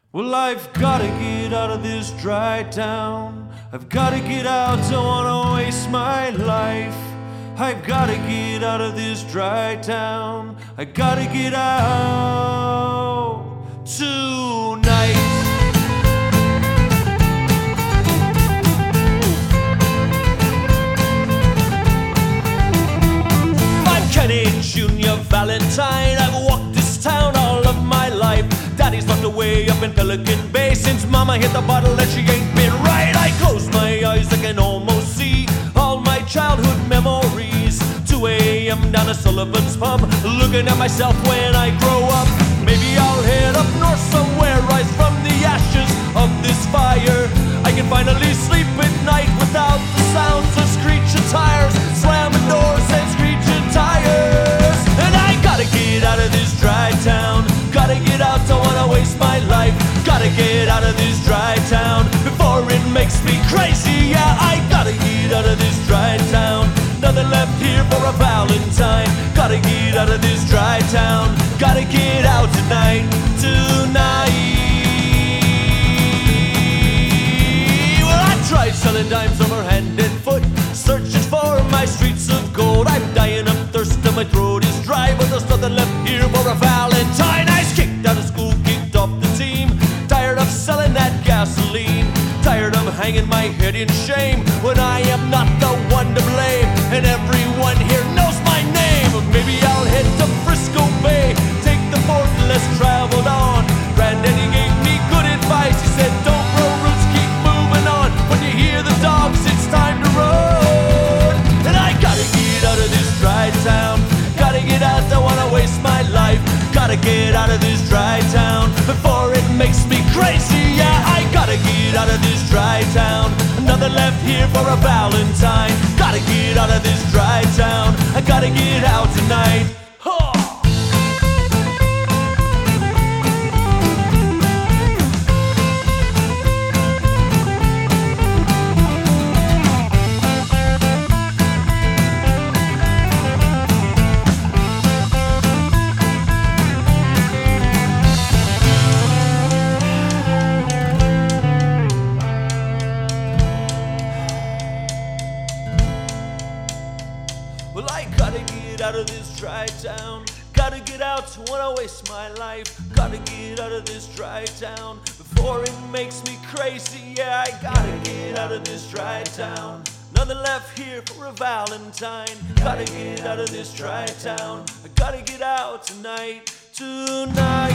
Well, I've gotta get out of this dry town. I've gotta get out, don't wanna waste my life. I've gotta get out of this dry town. I gotta get out tonight. I'm Kenny Jr. Valentine. I've walked this town all of my life. Daddy's locked away up in Pelican Bay since Mama hit the bottle and she ain't been right. I close my eyes, I can almost see all my childhood memories. 2 a.m. down at Sullivan's Pub, looking at myself when I grow up. Maybe I'll head up north somewhere, rise from the ashes of this fire. I can finally sleep at night without the sounds of screeching tires, slamming doors and screeching tires. And I gotta get out of this dry town. Gotta get out, don't wanna waste my life. Gotta get out of this dry town before it makes me crazy. Yeah, I gotta get out of this dry town. Nothing left here for a Valentine. Gotta get out of this dry town. Gotta get out tonight, tonight. Well, I tried selling dimes over hand and foot, searching for my streets of gold. I'm dying of thirst and my throat is dry, but there's nothing left here for a Valentine. I was kicked out of school, kicked off the team, tired of selling that gasoline, tired of hanging my head in shame when I am not the one to blame, and everyone here knows my name. Maybe I'll head to Frisco Bay, take the port less traveled on. Granddaddy gave me good advice, he said don't grow roots, keep moving on. When you hear the dogs, it's time to run. And I gotta get out of this dry town. Gotta get out, don't wanna waste my life. Gotta get out of this dry town before it makes me crazy. Yeah, I gotta get out of this dry town. Nothing left here for a Valentine. Gotta get out of this dry town. I gotta get out tonight. Huh. Well, I gotta get out of this dry town. Gotta get out, wanna waste my life. Gotta get out of this dry town before it makes me crazy. Yeah, I gotta get out of this dry town. Nothing left here for a Valentine. Gotta get out of this dry town. I gotta get out tonight, tonight.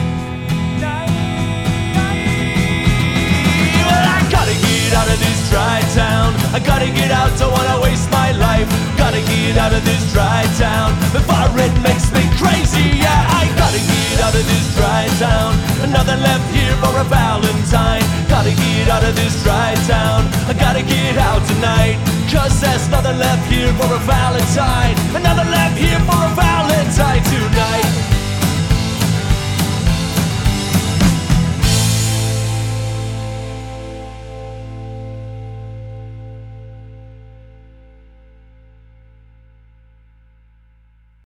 Well, I gotta get out of this dry town. I gotta get out, don't wanna waste my life. Gotta get out of this dry town before it makes me crazy. Yeah, I gotta get out of this dry town. Nothing left here for a Valentine. Gotta get out of this dry town. I gotta get out tonight, 'cause there's nothing left here for a Valentine. Nothing left here for a Valentine tonight.